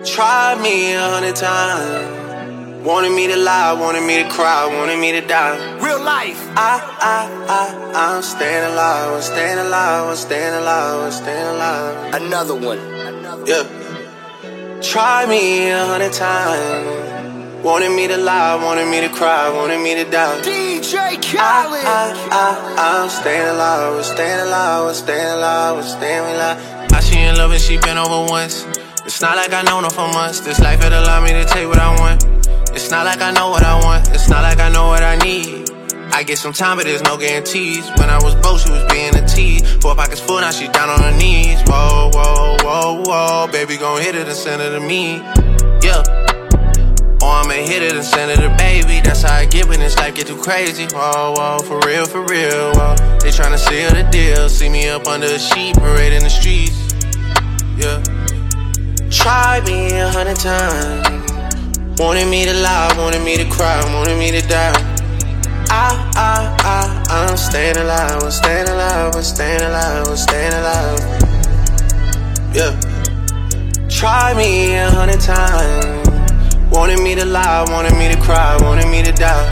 Tried me 100 times. Wanted me to lie, wanted me to cry, wanted me to die. Real life. I'm staying alive, I'm staying alive, I'm staying alive, I'm staying alive. Another one. Yeah. Tried me 100 times. Wanted me to lie, wanted me to cry, wanted me to die. DJ Khaled. I'm staying alive, I'm staying alive, I'm staying alive, I'm staying alive. She in love and she been over once. It's not like I known her for months. This life had allowed me to take what I want. It's not like I know what I want. It's not like I know what I need. I get some time, but there's no guarantees. When I was broke, she was being a tease. 4 pockets full, now she down on her knees. Whoa, whoa, whoa, whoa. Baby gon' hit it and send it to me. Yeah. Or I'ma hit it and send it to baby. That's how I get when this life get too crazy. Whoa, whoa, for real, whoa. They tryna seal the deal. See me up under a sheet, parade in the streets. Yeah. Tried me 100 times. Wanted me to lie, wanted me to cry, wanted me to die. I'm staying alive, I'm staying alive, I'm staying alive, I'm staying alive. Yeah. Tried me 100 times. Wanted me to lie, wanted me to cry, wanted me to die.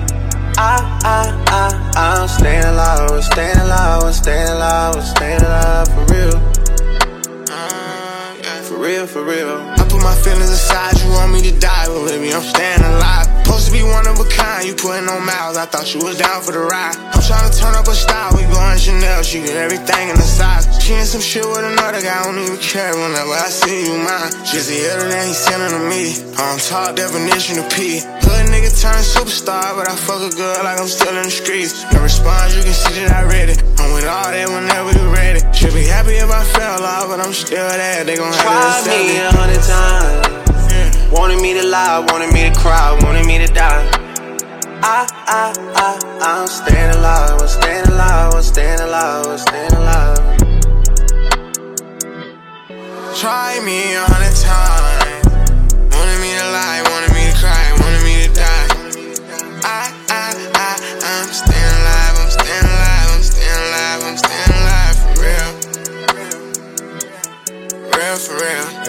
I'm staying alive, I'm staying alive, I'm staying alive, I'm staying alive, for real. For real. I put my feelings aside, you want me to die, but baby, I'm staying alive. Supposed to be one of a kind, you putting on miles, I thought you was down for the ride. I'm trying to turn up a style, we going Chanel, she get everything in the size. She in some shit with another guy, I don't even care whenever I see you mine. Just the other day, he sending to me, on top definition of P. Hood nigga turned superstar, but I fuck a girl like I'm still in the streets. No response, you can see that I read it. I'm with all that whenever you ready. Should be happy if I fell off, but I'm still there, they gon' have to Tried accept me it. 100 times. Wanted me to lie, wanted me to cry, wanted me to die. I'm staying alive, I'm staying alive, I'm staying alive, I'm staying alive. Try me 100 times. Wanted me to lie, wanted me to cry, wanted me to die. I'm staying alive, I'm staying alive, I'm staying alive, I'm staying alive, for real. For real.